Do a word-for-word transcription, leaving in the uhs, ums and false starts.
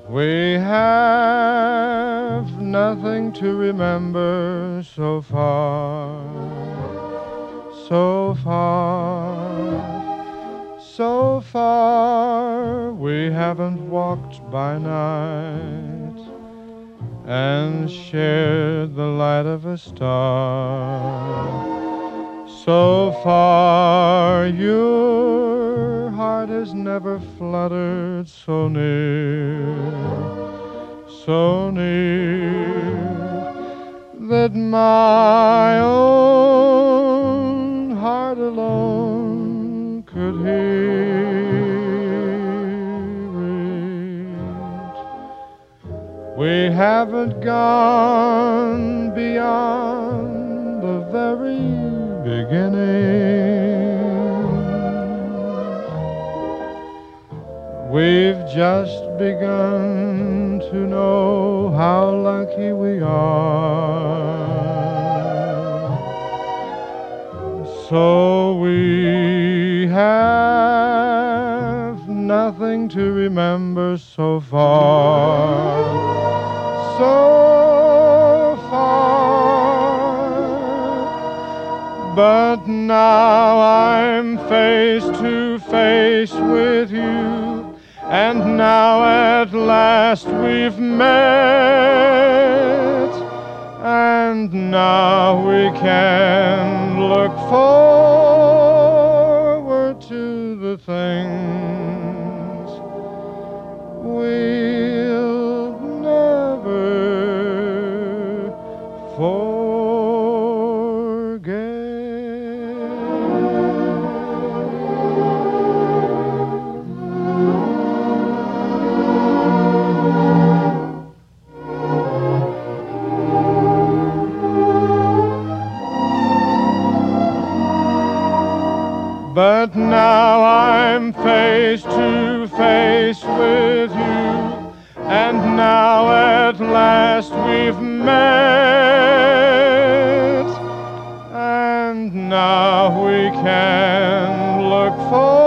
We have nothing to remember so far, so far, so far. We haven't walked by night and shared the light of a star. So far, your heart has never fluttered so near, so near, that my own heart alone could hear it. We haven't gone beyond the very beginning. We've just begun to know how lucky we are. So we have nothing to remember so far, so far. But now I'm face to face with you, and now at last we've met, and now we can look forward to the things we'll never forget. But now I'm face to face with you, and now at last we've met, and now we can look forward